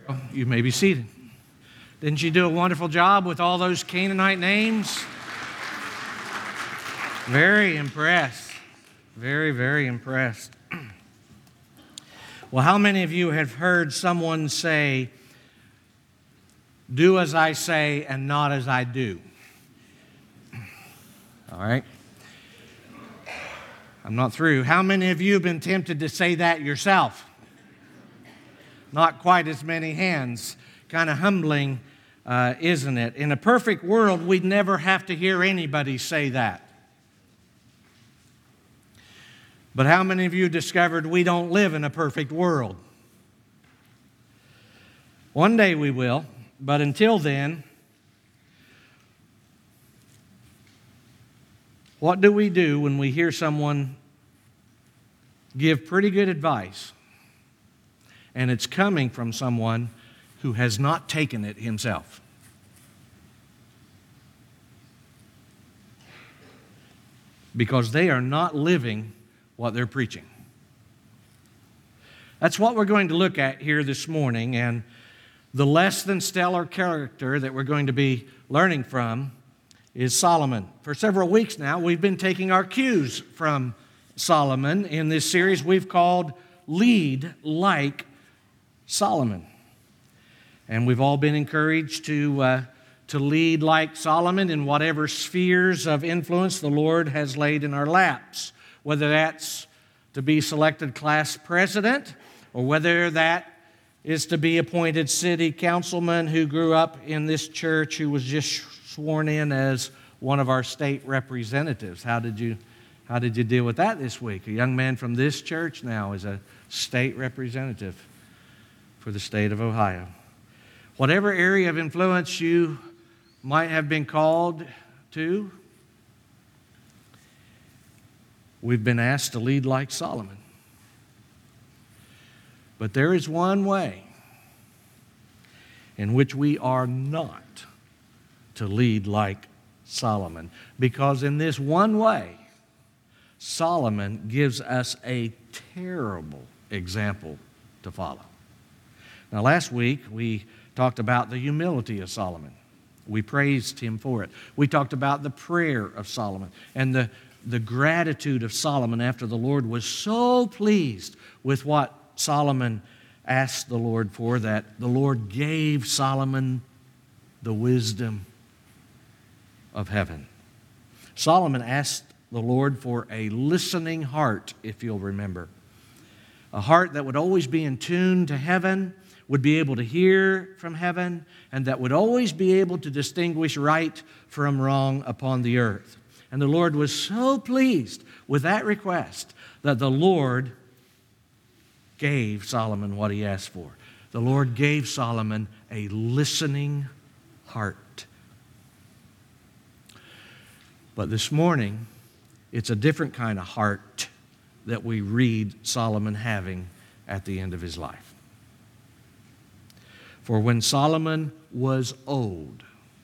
You may be seated. Didn't you do a wonderful job with all those Canaanite names? Very impressed. Very, very impressed. Well, how many of you have heard someone say, "Do as I say and not as I do"? All right. I'm not through. How many of you have been tempted to say that yourself? Not quite as many hands. Kind of humbling, isn't it? In a perfect world, we'd never have to hear anybody say that. But how many of you discovered we don't live in a perfect world? One day we will, but until then, what do we do when we hear someone give pretty good advice, and it's coming from someone who has not taken it himself? Because they are not living what they're preaching. That's what we're going to look at here this morning, and the less than stellar character that we're going to be learning from is Solomon. For several weeks now, we've been taking our cues from Solomon in this series we've called Lead Like Solomon. And we've all been encouraged to lead like Solomon in whatever spheres of influence the Lord has laid in our laps, whether that's to be selected class president or whether that is to be appointed city councilman who grew up in this church who was just sworn in as one of our state representatives. How did you deal with that this week? A young man from this church now is a state representative for the state of Ohio. Whatever area of influence you might have been called to, we've been asked to lead like Solomon. But there is one way in which we are not to lead like Solomon, because in this one way, Solomon gives us a terrible example to follow. Now, last week, we talked about the humility of Solomon. We praised him for it. We talked about the prayer of Solomon and the gratitude of Solomon after the Lord was so pleased with what Solomon asked the Lord for that the Lord gave Solomon the wisdom of heaven. Solomon asked the Lord for a listening heart, if you'll remember. A heart that would always be in tune to heaven, would be able to hear from heaven, and that would always be able to distinguish right from wrong upon the earth. And the Lord was so pleased with that request that the Lord gave Solomon what he asked for. The Lord gave Solomon a listening heart. But this morning, it's a different kind of heart that we read Solomon having at the end of his life. For when Solomon was old,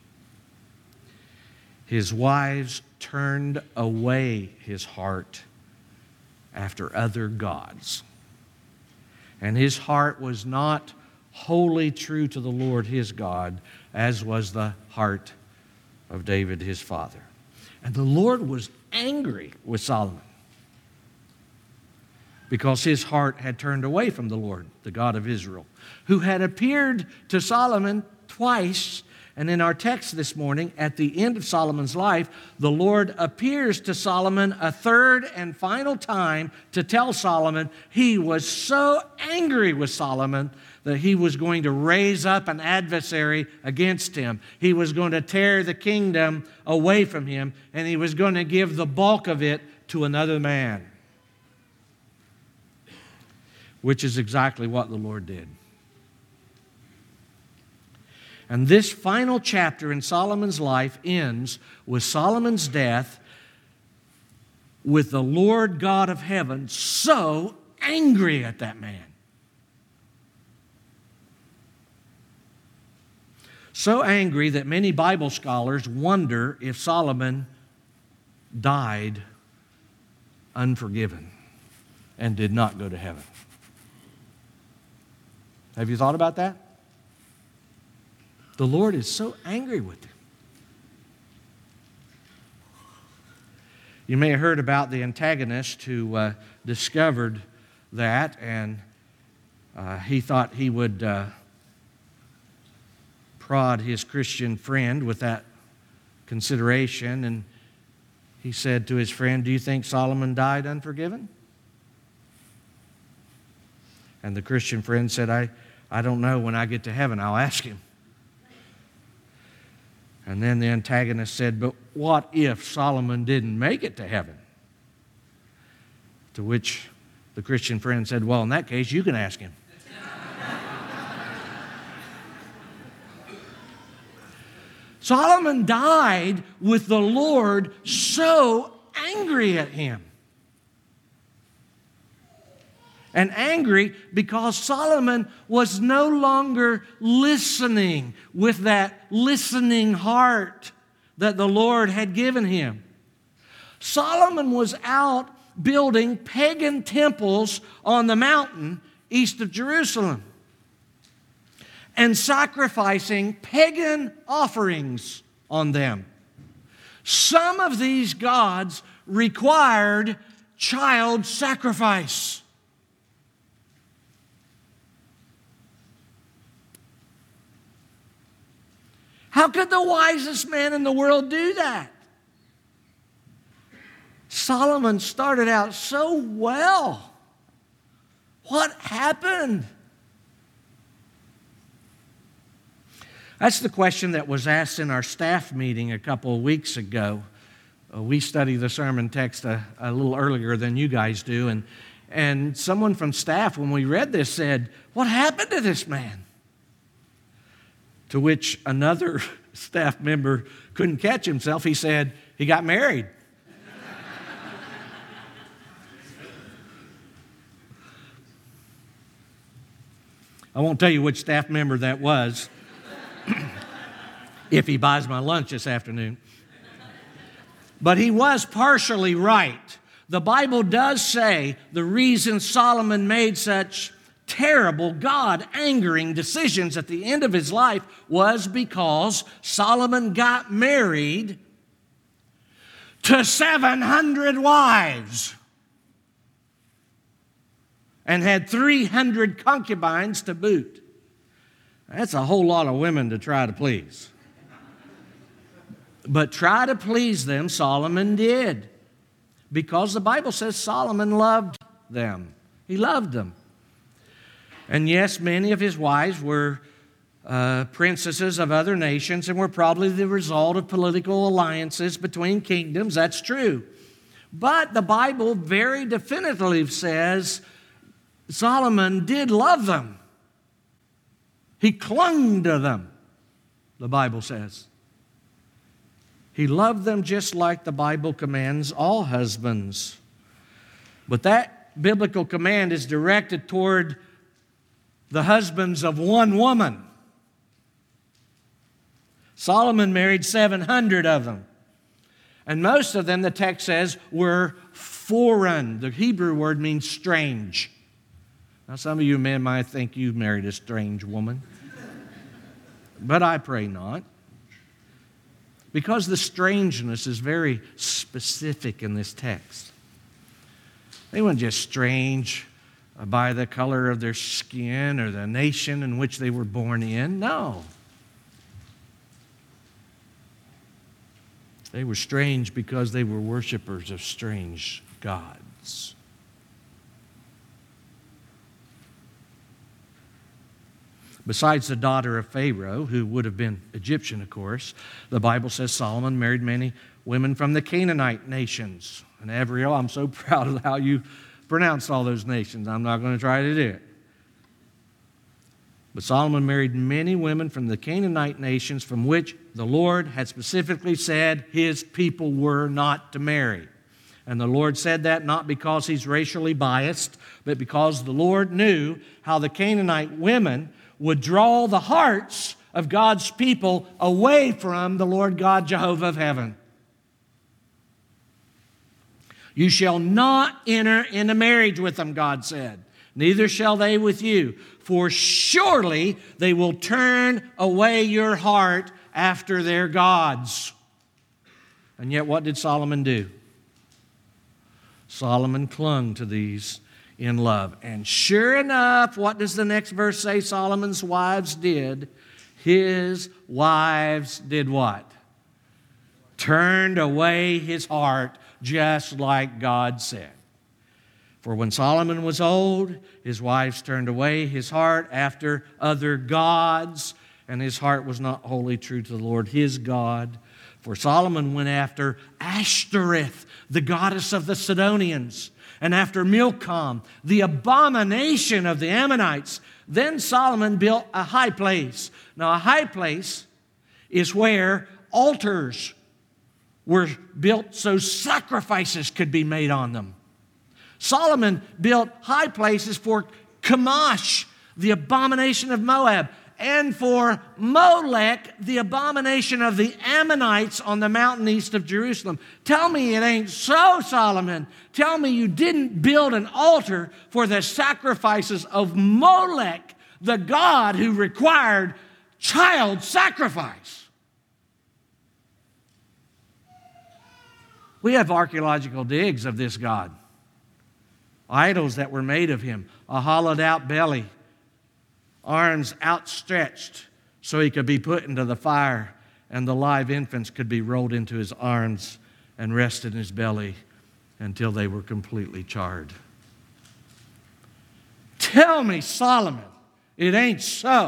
his wives turned away his heart after other gods. And his heart was not wholly true to the Lord his God, as was the heart of David his father. And the Lord was angry with Solomon because his heart had turned away from the Lord, the God of Israel, who had appeared to Solomon twice. And in our text this morning, at the end of Solomon's life, the Lord appears to Solomon a third and final time to tell Solomon he was so angry with Solomon that he was going to raise up an adversary against him. He was going to tear the kingdom away from him, and he was going to give the bulk of it to another man, which is exactly what the Lord did. And this final chapter in Solomon's life ends with Solomon's death, with the Lord God of heaven so angry at that man. So angry that many Bible scholars wonder if Solomon died unforgiven and did not go to heaven. Have you thought about that? The Lord is so angry with him. You may have heard about the antagonist who discovered that, and he thought he would prod his Christian friend with that consideration, and he said to his friend, "Do you think Solomon died unforgiven?" And the Christian friend said, I don't know. When I get to heaven, I'll ask him. And then the antagonist said, "But what if Solomon didn't make it to heaven?" To which the Christian friend said, "Well, in that case, you can ask him." Solomon died with the Lord so angry at him. And angry because Solomon was no longer listening with that listening heart that the Lord had given him. Solomon was out building pagan temples on the mountain east of Jerusalem and sacrificing pagan offerings on them. Some of these gods required child sacrifice. How could the wisest man in the world do that? Solomon started out so well. What happened? That's the question that was asked in our staff meeting a couple of weeks ago. We study the sermon text a little earlier than you guys do, and someone from staff, when we read this, said, "What happened to this man?" To which another staff member couldn't catch himself. He said, "He got married." I won't tell you which staff member that was if he buys my lunch this afternoon. But he was partially right. The Bible does say the reason Solomon made such terrible, God-angering decisions at the end of his life was because Solomon got married to 700 wives and had 300 concubines to boot. That's a whole lot of women to try to please. But try to please them, Solomon did, because the Bible says Solomon loved them. He loved them. And yes, many of his wives were princesses of other nations and were probably the result of political alliances between kingdoms. That's true. But the Bible very definitively says Solomon did love them. He clung to them, the Bible says. He loved them just like the Bible commands all husbands. But that biblical command is directed toward the husbands of one woman. Solomon married 700 of them. And most of them, the text says, were foreign. The Hebrew word means strange. Now, some of you men might think you've married a strange woman. But I pray not. Because the strangeness is very specific in this text. They weren't just strange by the color of their skin or the nation in which they were born in. No. They were strange because they were worshipers of strange gods. Besides the daughter of Pharaoh, who would have been Egyptian, of course, the Bible says Solomon married many women from the Canaanite nations. And Avriel, I'm so proud of how you pronounced all those nations. I'm not going to try to do it. But Solomon married many women from the Canaanite nations from which the Lord had specifically said his people were not to marry. And the Lord said that not because he's racially biased, but because the Lord knew how the Canaanite women would draw the hearts of God's people away from the Lord God Jehovah of heaven. You shall not enter into marriage with them, God said. neither shall they with you. For surely they will turn away your heart after their gods. And yet what did Solomon do? Solomon clung to these in love. And sure enough, what does the next verse say Solomon's wives did? His wives did what? Turned away his heart, just like God said. For when Solomon was old, his wives turned away his heart after other gods, and his heart was not wholly true to the Lord his God. For Solomon went after Ashtoreth, the goddess of the Sidonians, and after Milcom, the abomination of the Ammonites. Then Solomon built a high place. Now, a high place is where altars were built so sacrifices could be made on them. Solomon built high places for Chemosh, the abomination of Moab, and for Molech, the abomination of the Ammonites on the mountain east of Jerusalem. Tell me it ain't so, Solomon. Tell me you didn't build an altar for the sacrifices of Molech, the god who required child sacrifice. We have archaeological digs of this god. Idols that were made of him, a hollowed out belly, arms outstretched so he could be put into the fire, and the live infants could be rolled into his arms and rest in his belly until they were completely charred. Tell me, Solomon, it ain't so.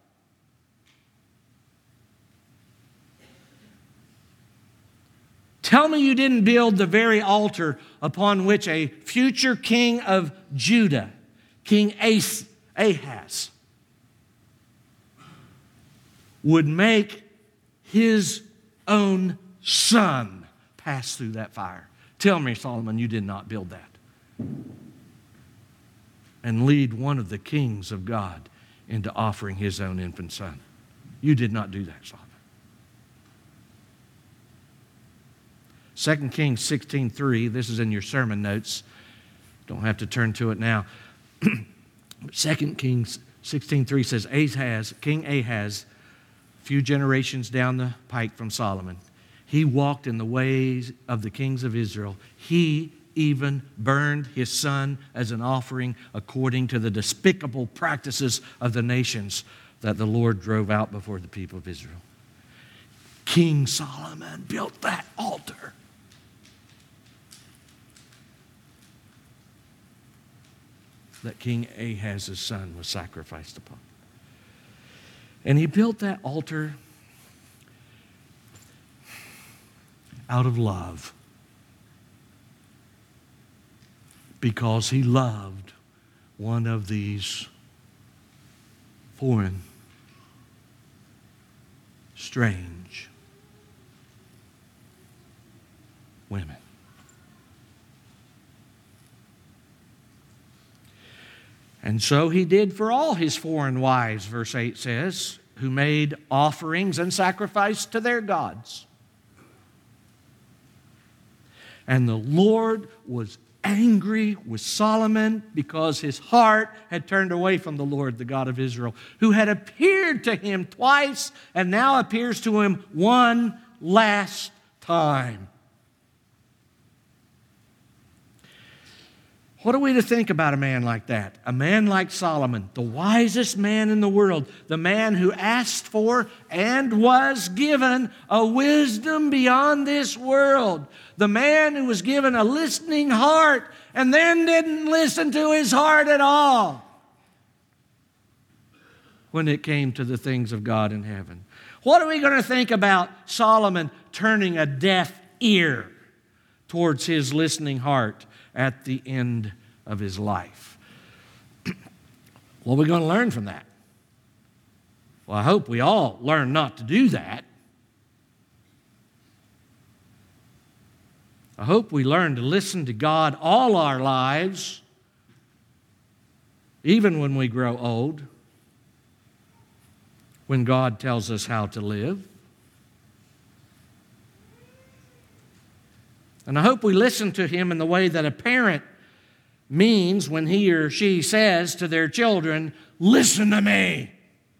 Tell me you didn't build the very altar upon which a future king of Judah, King Ahaz, would make his own son pass through that fire. Tell me, Solomon, you did not build that and lead one of the kings of God into offering his own infant son. You did not do that, Solomon. 2 Kings 16:3, this is in your sermon notes. Don't have to turn to it now. 2 Kings 16:3 says, King Ahaz, a few generations down the pike from Solomon, he walked in the ways of the kings of Israel. He even burned his son as an offering according to the despicable practices of the nations that the Lord drove out before the people of Israel. King Solomon built that altar. That King Ahaz's son was sacrificed upon. And he built that altar out of love because he loved one of these foreign, strange women. And so he did for all his foreign wives, verse 8 says, who made offerings and sacrificed to their gods. And the Lord was angry with Solomon because his heart had turned away from the Lord, the God of Israel, who had appeared to him twice and now appears to him one last time. What are we to think about a man like that? A man like Solomon, the wisest man in the world, the man who asked for and was given a wisdom beyond this world, the man who was given a listening heart and then didn't listen to his heart at all when it came to the things of God in heaven. What are we going to think about Solomon turning a deaf ear towards his listening heart at the end of his life? What are we going to learn from that? Well, I hope we all learn not to do that. I hope we learn to listen to God all our lives, even when we grow old, when God tells us how to live. And I hope we listen to Him in the way that a parent means when he or she says to their children, "Listen to me."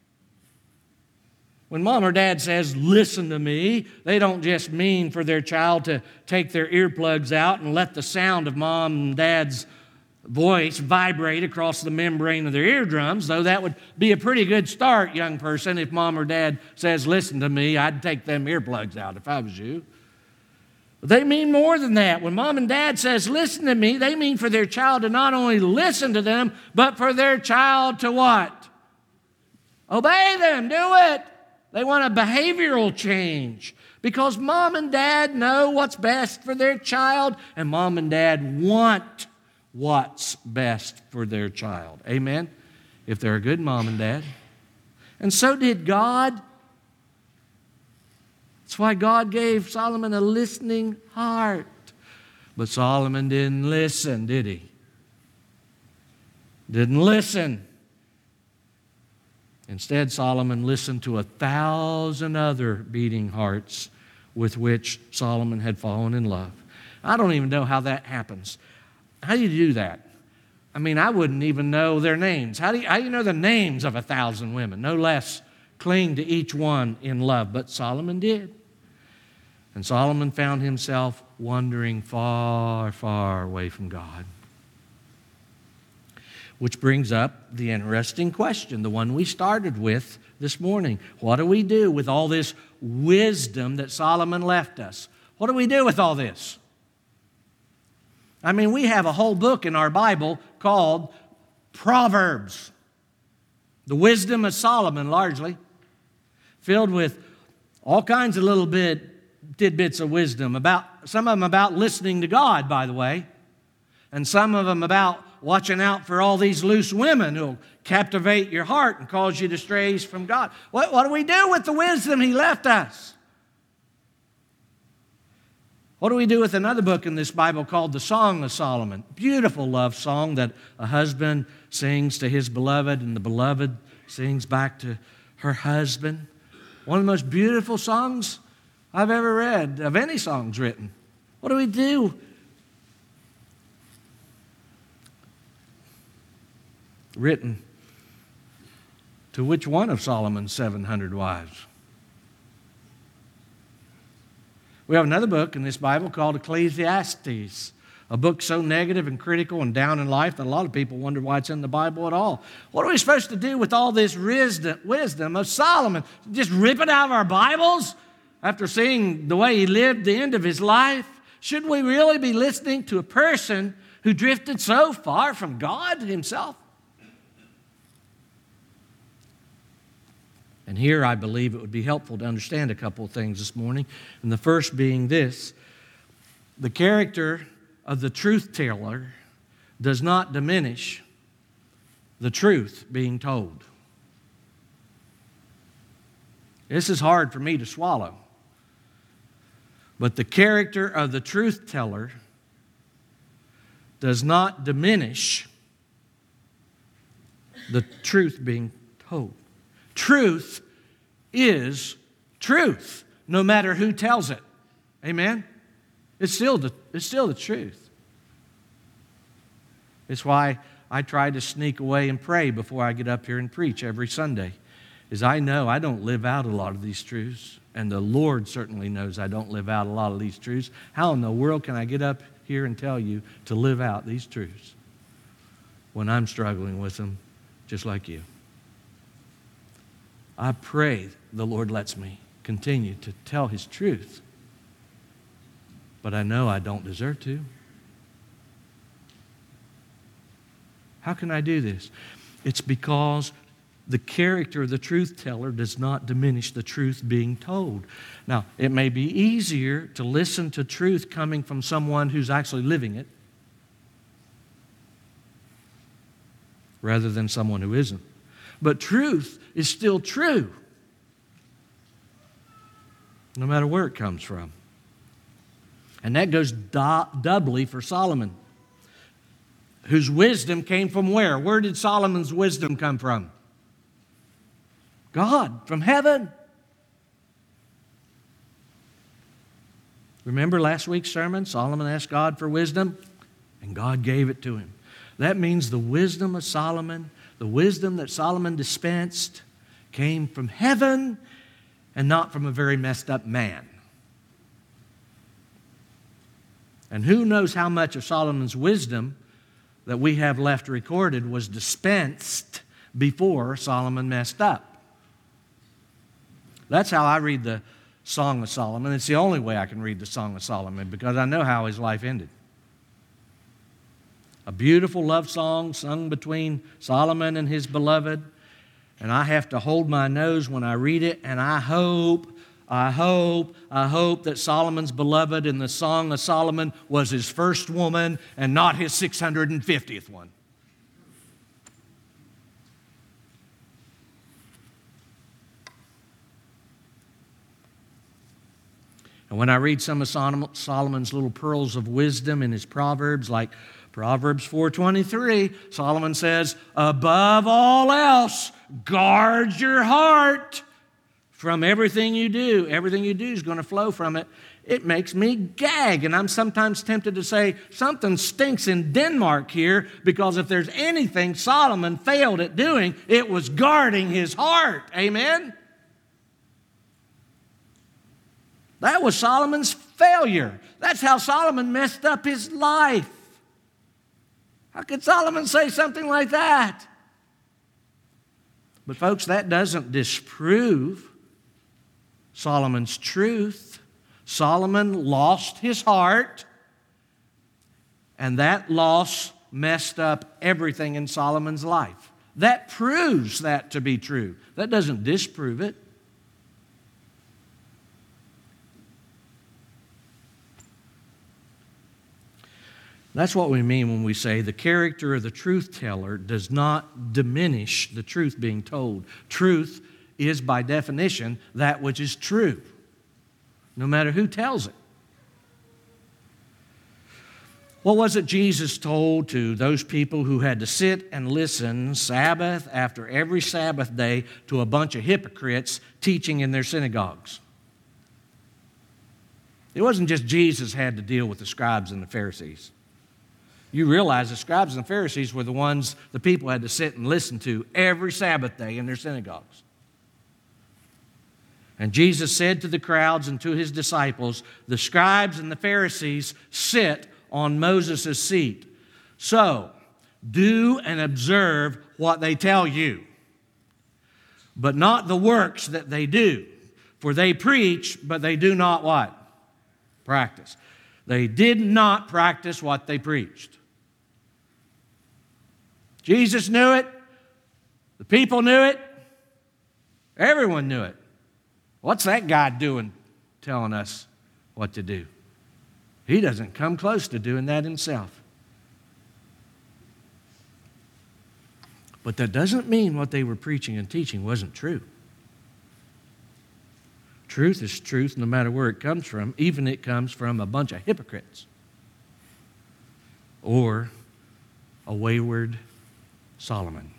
When mom or dad says, "Listen to me," they don't just mean for their child to take their earplugs out and let the sound of mom and dad's voice vibrate across the membrane of their eardrums, though that would be a pretty good start, young person. If mom or dad says, "Listen to me," I'd take them earplugs out if I was you. But they mean more than that. When mom and dad says, "Listen to me," they mean for their child to not only listen to them, but for their child to what? Obey them, do it. They want a behavioral change because mom and dad know what's best for their child, and mom and dad want what's best for their child. Amen? If they're a good mom and dad. And so did God. That's why God gave Solomon a listening heart. But Solomon didn't listen, did he? Didn't listen. Instead, Solomon listened to 1,000 other beating hearts with which Solomon had fallen in love. I don't even know how that happens. How do you do that? I mean, I wouldn't even know their names. How do you know the names of 1,000 women? No less cling to each one in love. But Solomon did. And Solomon found himself wandering far, far away from God. Which brings up the interesting question, the one we started with this morning. What do we do with all this wisdom that Solomon left us? What do we do with all this? I mean, we have a whole book in our Bible called Proverbs. The wisdom of Solomon, largely, filled with all kinds of little tidbits of wisdom, some of them about listening to God, by the way, and some of them about watching out for all these loose women who'll captivate your heart and cause you to stray from God. What do we do with the wisdom He left us? What do we do with another book in this Bible called the Song of Solomon? Beautiful love song that a husband sings to his beloved and the beloved sings back to her husband. One of the most beautiful songs I've ever read of any songs written. What do we do? Written to which one of Solomon's 700 wives? We have another book in this Bible called Ecclesiastes, a book so negative and critical and down in life that a lot of people wonder why it's in the Bible at all. What are we supposed to do with all this wisdom of Solomon? Just rip it out of our Bibles after seeing the way he lived the end of his life? Should we really be listening to a person who drifted so far from God Himself? And here I believe it would be helpful to understand a couple of things this morning. And the first being this: the character of the truth teller does not diminish the truth being told. This is hard for me to swallow. But the character of the truth teller does not diminish the truth being told. Truth is truth, no matter who tells it. Amen? It's still the truth. It's why I try to sneak away and pray before I get up here and preach every Sunday, is I know I don't live out a lot of these truths, and the Lord certainly knows I don't live out a lot of these truths. How in the world can I get up here and tell you to live out these truths when I'm struggling with them just like you? I pray the Lord lets me continue to tell His truth, but I know I don't deserve to. How can I do this? It's because the character of the truth teller does not diminish the truth being told. Now, it may be easier to listen to truth coming from someone who's actually living it rather than someone who isn't. But truth is still true, no matter where it comes from. And that goes doubly for Solomon, whose wisdom came from where? Where did Solomon's wisdom come from? God, from heaven. Remember last week's sermon? Solomon asked God for wisdom, and God gave it to him. That means the wisdom of Solomon, the wisdom that Solomon dispensed, came from heaven and not from a very messed up man. And who knows how much of Solomon's wisdom that we have left recorded was dispensed before Solomon messed up. That's how I read the Song of Solomon. It's the only way I can read the Song of Solomon because I know how his life ended. A beautiful love song sung between Solomon and his beloved. And I have to hold my nose when I read it, and I hope that Solomon's beloved in the Song of Solomon was his first woman and not his 650th one. And when I read some of Solomon's little pearls of wisdom in his Proverbs, like Proverbs 4:23, Solomon says, above all else, guard your heart from everything you do. Everything you do is going to flow from it. It makes me gag, and I'm sometimes tempted to say, something stinks in Denmark here, because if there's anything Solomon failed at doing, it was guarding his heart. Amen? That was Solomon's failure. That's how Solomon messed up his life. How could Solomon say something like that? But folks, that doesn't disprove Solomon's truth. Solomon lost his heart, and that loss messed up everything in Solomon's life. That proves that to be true. That doesn't disprove it. That's what we mean when we say the character of the truth teller does not diminish the truth being told. Truth is, by definition, that which is true, no matter who tells it. What was it Jesus told to those people who had to sit and listen Sabbath after every Sabbath day to a bunch of hypocrites teaching in their synagogues? It wasn't just Jesus had to deal with the scribes and the Pharisees. You realize the scribes and the Pharisees were the ones the people had to sit and listen to every Sabbath day in their synagogues. And Jesus said to the crowds and to his disciples, the scribes and the Pharisees sit on Moses' seat. So, do and observe what they tell you, but not the works that they do. For they preach, but they do not what? Practice. They did not practice what they preached. Jesus knew it. The people knew it. Everyone knew it. What's that guy doing telling us what to do? He doesn't come close to doing that himself. But that doesn't mean what they were preaching and teaching wasn't true. Truth is truth no matter where it comes from, even if it comes from a bunch of hypocrites or a wayward Solomon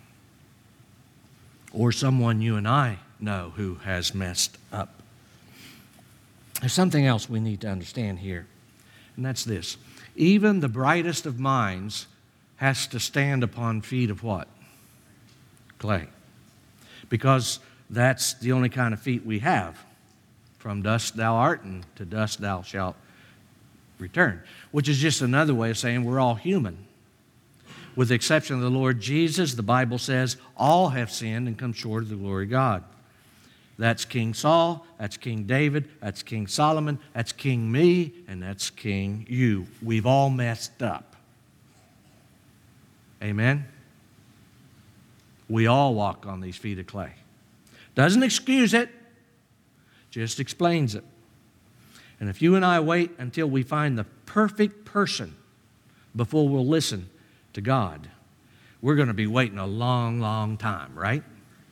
or someone you and I know who has messed up. There's something else we need to understand here, and that's this. Even the brightest of minds has to stand upon feet of what? Clay. Because that's the only kind of feet we have. From dust thou art, and to dust thou shalt return. Which is just another way of saying we're all human. With the exception of the Lord Jesus, the Bible says all have sinned and come short of the glory of God. That's King Saul, that's King David, that's King Solomon, that's King me, and that's King you. We've all messed up. Amen? We all walk on these feet of clay. Doesn't excuse it, just explains it. And if you and I wait until we find the perfect person before we'll listen to God, we're going to be waiting a long, long time, right?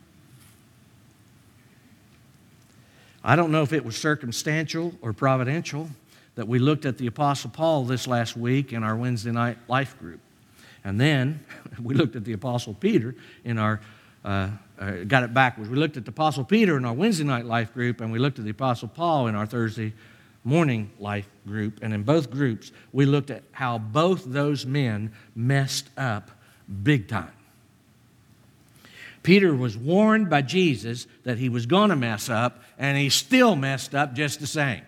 I don't know if it was circumstantial or providential that we looked at the Apostle Paul this last week in our Wednesday night life group. And then we looked at the Apostle Peter in our, got it backwards. We looked at the Apostle Peter in our Wednesday night life group, and we looked at the Apostle Paul in our Thursday morning life group. And in both groups, we looked at how both those men messed up big time. Peter was warned by Jesus that he was going to mess up, and he still messed up just the same.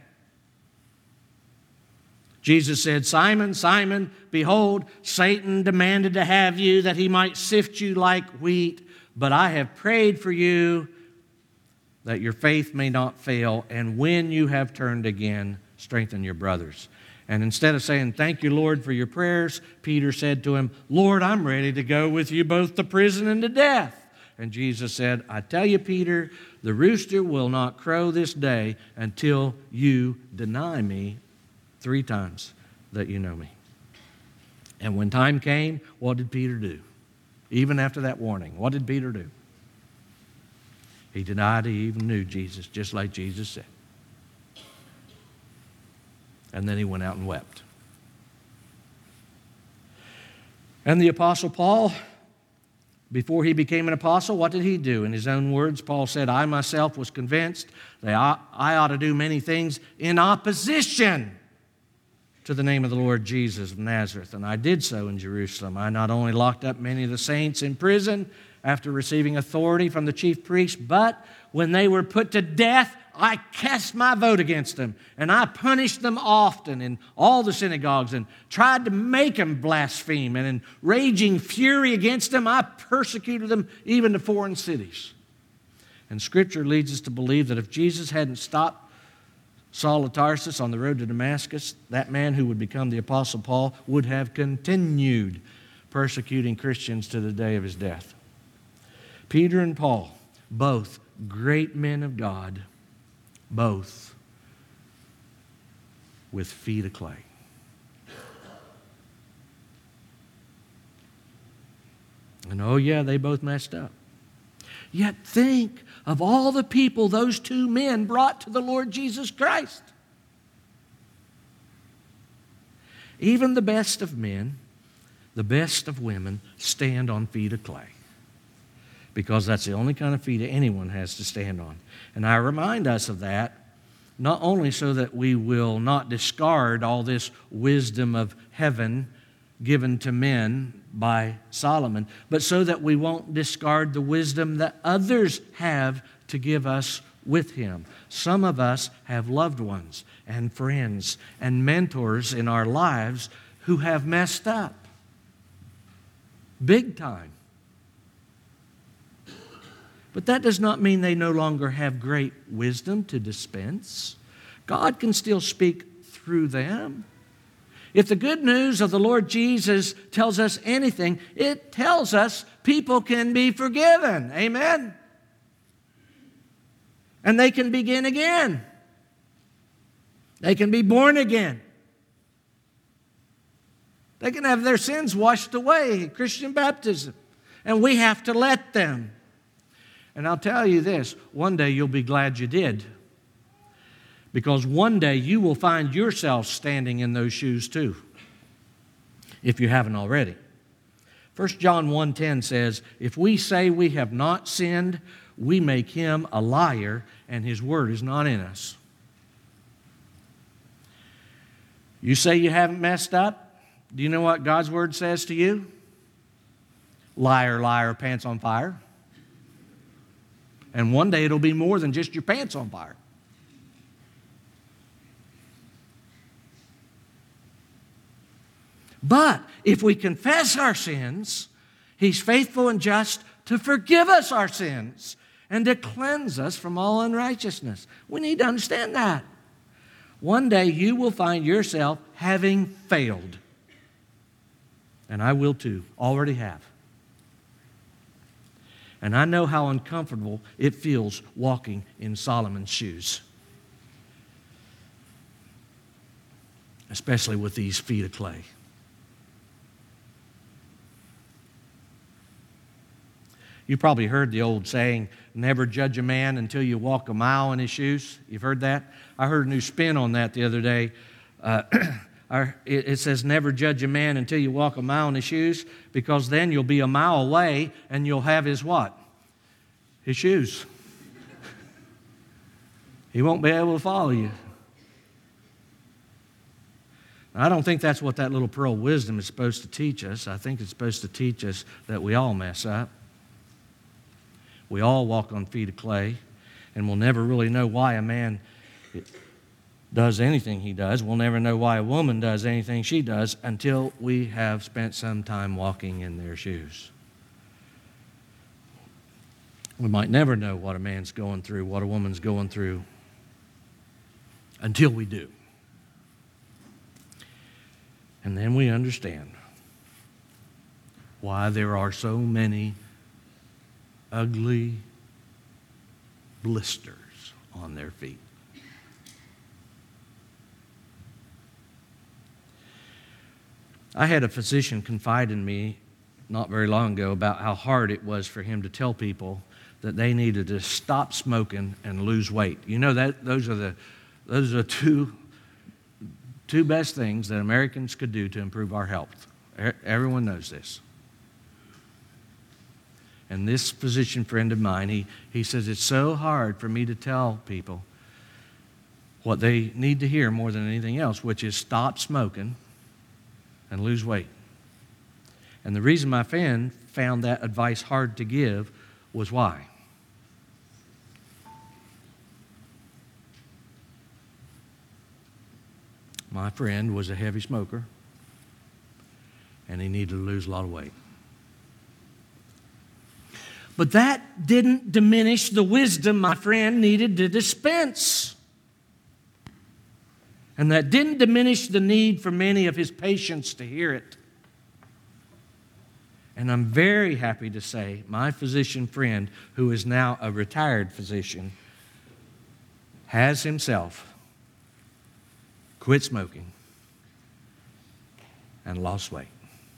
Jesus said, "Simon, Simon, behold, Satan demanded to have you that he might sift you like wheat, but I have prayed for you that your faith may not fail, and when you have turned again, strengthen your brothers." And instead of saying, "Thank you, Lord, for your prayers," Peter said to him, "Lord, I'm ready to go with you both to prison and to death." And Jesus said, "I tell you, Peter, the rooster will not crow this day until you deny me 3 times that you know me." And when time came, what did Peter do? Even after that warning, what did Peter do? He denied he even knew Jesus, just like Jesus said. And then he went out and wept. And the Apostle Paul, before he became an apostle, what did he do? In his own words, Paul said, "I myself was convinced that I ought to do many things in opposition to the name of the Lord Jesus of Nazareth, and I did so in Jerusalem. I not only locked up many of the saints in prison after receiving authority from the chief priests, but when they were put to death, I cast my vote against them, and I punished them often in all the synagogues and tried to make them blaspheme, and in raging fury against them, I persecuted them even to foreign cities." And Scripture leads us to believe that if Jesus hadn't stopped Saul of Tarsus on the road to Damascus, that man who would become the Apostle Paul would have continued persecuting Christians to the day of his death. Peter and Paul, both great men of God, both with feet of clay. And oh yeah, they both messed up. Yet think of all the people those 2 men brought to the Lord Jesus Christ. Even the best of men, the best of women, stand on feet of clay, because that's the only kind of feet anyone has to stand on. And I remind us of that, not only so that we will not discard all this wisdom of heaven given to men by Solomon, but so that we won't discard the wisdom that others have to give us with him. Some of us have loved ones and friends and mentors in our lives who have messed up big time. But that does not mean they no longer have great wisdom to dispense. God can still speak through them. If the good news of the Lord Jesus tells us anything, it tells us people can be forgiven. Amen? And they can begin again. They can be born again. They can have their sins washed away, Christian baptism. And we have to let them. And I'll tell you this, one day you'll be glad you did. Because one day you will find yourself standing in those shoes too, if you haven't already. 1 John 1:10 says, "If we say we have not sinned, we make him a liar, and his word is not in us." You say you haven't messed up? Do you know what God's word says to you? Liar, liar, pants on fire. And one day it'll be more than just your pants on fire. But if we confess our sins, he's faithful and just to forgive us our sins and to cleanse us from all unrighteousness. We need to understand that. One day you will find yourself having failed. And I will too, already have. And I know how uncomfortable it feels walking in Solomon's shoes, especially with these feet of clay. You probably heard the old saying, never judge a man until you walk a mile in his shoes. You've heard that? I heard a new spin on that the other day. It says, never judge a man until you walk a mile in his shoes, because then you'll be a mile away and you'll have his what? His shoes. He won't be able to follow you. I don't think that's what that little pearl of wisdom is supposed to teach us. I think it's supposed to teach us that we all mess up. We all walk on feet of clay, and we'll never really know why a man does anything he does. We'll never know why a woman does anything she does until we have spent some time walking in their shoes. We might never know what a man's going through, what a woman's going through, until we do. And then we understand why there are so many ugly blisters on their feet. I had a physician confide in me not very long ago about how hard it was for him to tell people that they needed to stop smoking and lose weight. You know, that those are the two best things that Americans could do to improve our health. Everyone knows this. And this physician friend of mine, he says, it's so hard for me to tell people what they need to hear more than anything else, which is stop smoking and lose weight. And the reason my friend found that advice hard to give was why? My friend was a heavy smoker, and he needed to lose a lot of weight. But that didn't diminish the wisdom my friend needed to dispense. And that didn't diminish the need for many of his patients to hear it. And I'm very happy to say my physician friend, who is now a retired physician, has himself quit smoking and lost weight.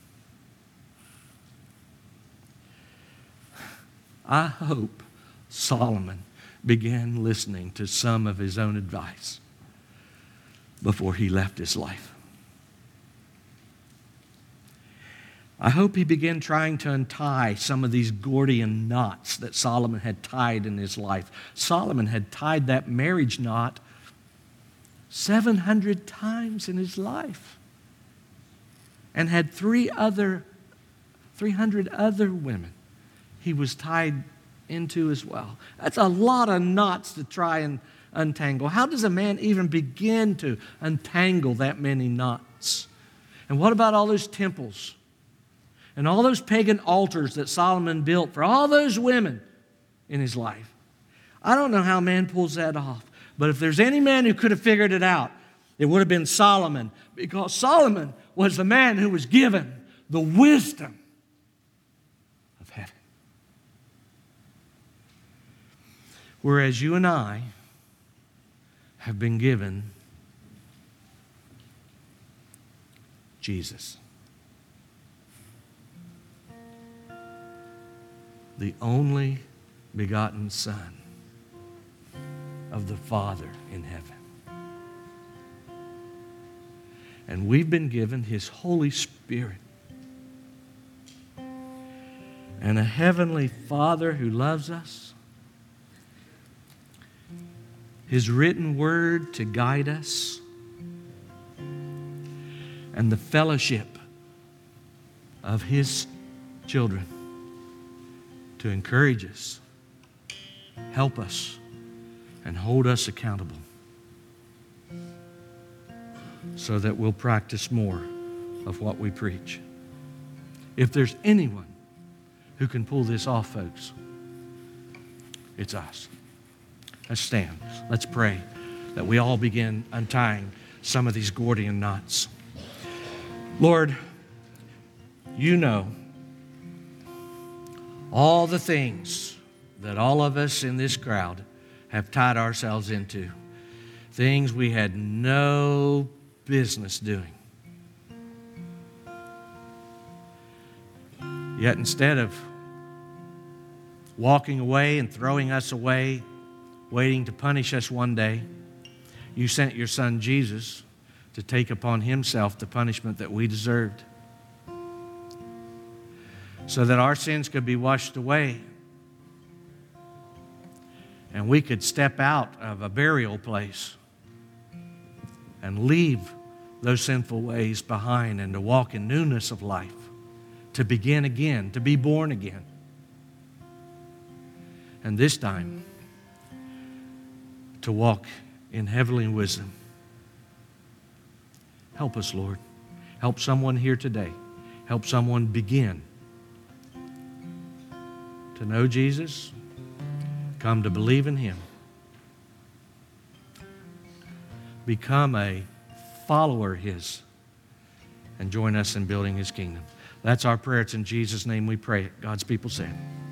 I hope Solomon began listening to some of his own advice before he left his life. I hope he began trying to untie some of these Gordian knots that Solomon had tied in his life. Solomon had tied that marriage knot 700 times in his life and had 300 other women he was tied into as well. That's a lot of knots to try and untangle. How does a man even begin to untangle that many knots? And what about all those temples and all those pagan altars that Solomon built for all those women in his life? I don't know how a man pulls that off, but if there's any man who could have figured it out, it would have been Solomon, because Solomon was the man who was given the wisdom of heaven. Whereas you and I have been given Jesus, the only begotten Son of the Father in heaven. And we've been given His Holy Spirit. And a heavenly Father who loves us, His written word to guide us, and the fellowship of His children to encourage us, help us, and hold us accountable so that we'll practice more of what we preach. If there's anyone who can pull this off, folks, it's us. Let's stand. Let's pray that we all begin untying some of these Gordian knots. Lord, you know all the things that all of us in this crowd have tied ourselves into. Things we had no business doing. Yet instead of walking away and throwing us away, waiting to punish us one day, you sent your Son Jesus to take upon Himself the punishment that we deserved, so that our sins could be washed away and we could step out of a burial place and leave those sinful ways behind and to walk in newness of life, to begin again, to be born again. And this time, to walk in heavenly wisdom. Help us, Lord. Help someone here today. Help someone begin to know Jesus, come to believe in Him, become a follower of His, and join us in building His kingdom. That's our prayer. It's in Jesus' name we pray. God's people say it.